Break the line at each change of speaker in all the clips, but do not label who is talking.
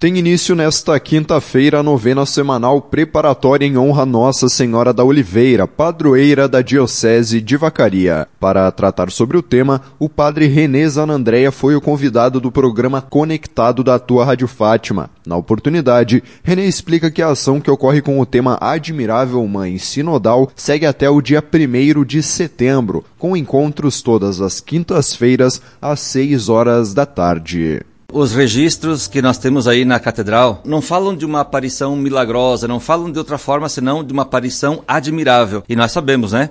Tem início nesta quinta-feira a novena semanal preparatória em honra a Nossa Senhora da Oliveira, padroeira da Diocese de Vacaria. Para tratar sobre o tema, o padre Renê Zanandrea foi o convidado do programa Conectado da Tua Rádio Fátima. Na oportunidade, Renê explica que a ação que ocorre com o tema Admirável Mãe Sinodal segue até o dia 1º de setembro, com encontros todas as quintas-feiras às 6 horas da tarde.
Os registros que nós temos aí na catedral não falam de uma aparição milagrosa, não falam de outra forma senão de uma aparição admirável. E nós sabemos, né?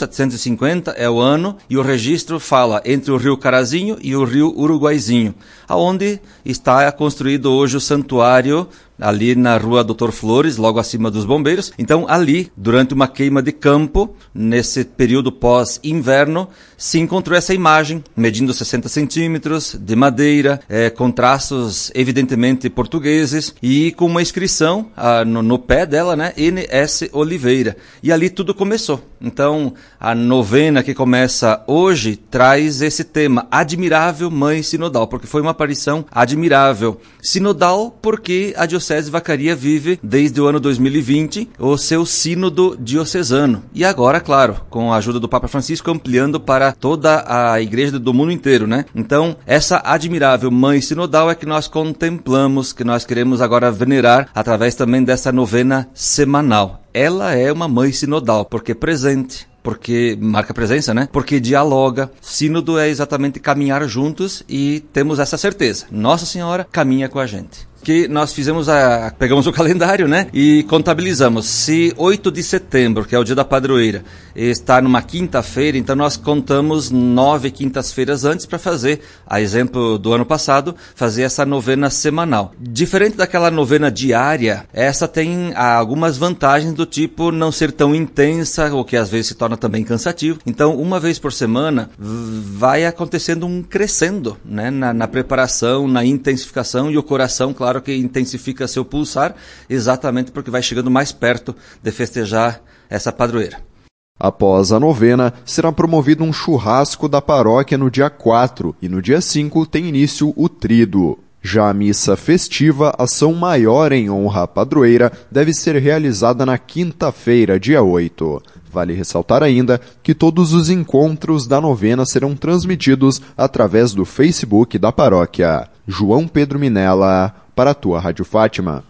1750 é o ano e o registro fala entre o rio Carazinho e o rio Uruguaizinho, aonde está construído hoje o santuário ali na rua Doutor Flores, logo acima dos bombeiros. Então, ali, durante uma queima de campo, nesse período pós-inverno, se encontrou essa imagem, medindo 60 centímetros, de madeira, com traços evidentemente portugueses, e com uma inscrição no pé dela, né, N.S. Oliveira. E ali tudo começou. Então, a novena que começa hoje traz esse tema, Admirável Mãe Sinodal, porque foi uma aparição admirável. Sinodal porque a Diocese de Vacaria vive, desde o ano 2020, o seu sínodo diocesano. E agora, claro, com a ajuda do Papa Francisco, ampliando para toda a igreja do mundo inteiro, né? Então, essa admirável Mãe Sinodal é que nós contemplamos, que nós queremos agora venerar através também dessa novena semanal. Ela é uma mãe sinodal, porque presente, porque marca presença, né? Porque dialoga. Sínodo é exatamente caminhar juntos e temos essa certeza. Nossa Senhora caminha com a gente. Que nós pegamos o calendário, né? E contabilizamos. Se 8 de setembro, que é o dia da padroeira, está numa quinta-feira, então nós contamos 9 quintas-feiras antes para fazer, a exemplo do ano passado, fazer essa novena semanal. Diferente daquela novena diária, essa tem algumas vantagens do tipo não ser tão intensa, o que às vezes se torna também cansativo. Então, uma vez por semana, vai acontecendo um crescendo, né? Na preparação, na intensificação, e o coração, claro, que intensifica seu pulsar, exatamente porque vai chegando mais perto de festejar essa padroeira.
Após a novena, será promovido um churrasco da paróquia no dia 4 e no dia 5 tem início o tríduo. Já a missa festiva, ação maior em honra à padroeira, deve ser realizada na quinta-feira, dia 8. Vale ressaltar ainda que todos os encontros da novena serão transmitidos através do Facebook da paróquia. João Pedro Minella, para a Tua Rádio Fátima.